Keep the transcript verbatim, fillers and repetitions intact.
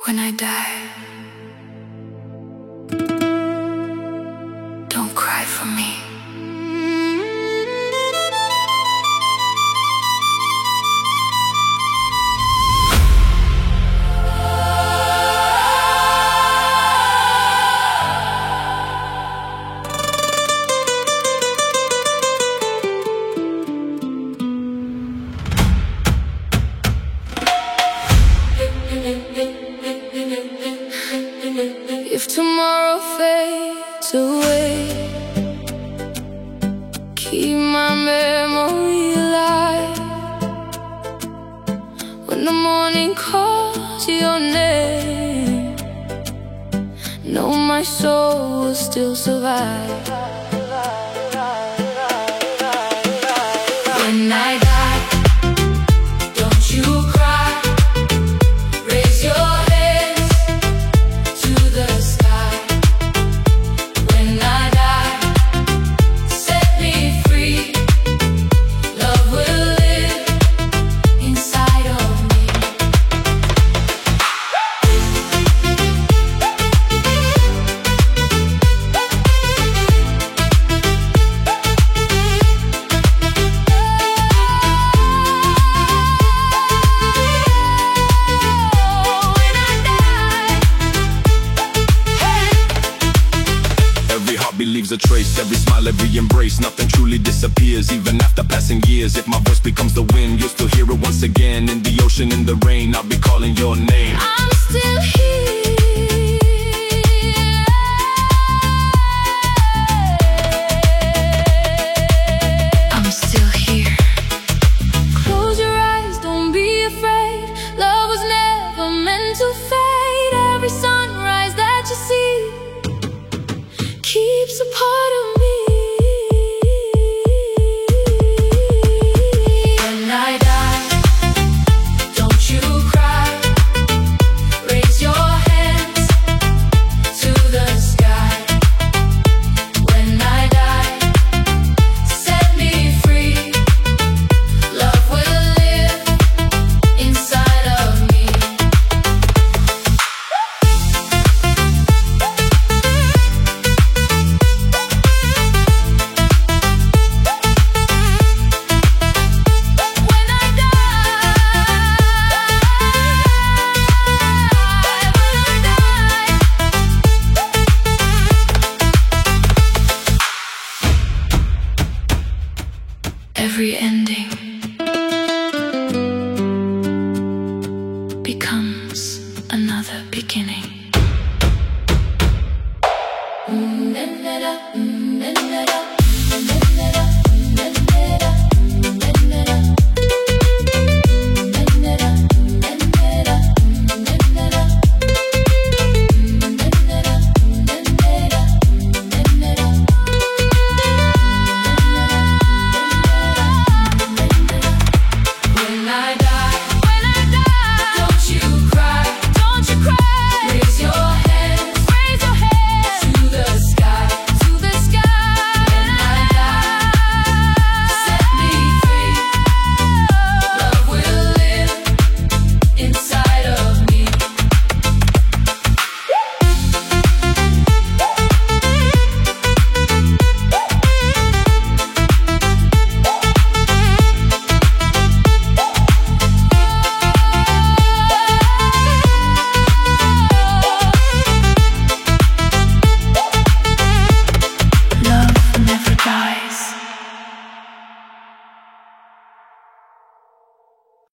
When I die, don't cry for me. If tomorrow fades away, keep my memory alive. When the morning calls your name, know my soul will still survive. When I die, don't you cry. Raise your hands to the sky. When I die, set me free. Love will live inside of me. Leaves a trace, every smile, every embrace. Nothing truly disappears, even after passing years. If my voice becomes the wind, you'll still hear it once again. In the ocean, in the rain, I'll be calling your name. I'm still here. I'm still here. Close your eyes, don't be afraid. Love was never meant to fade.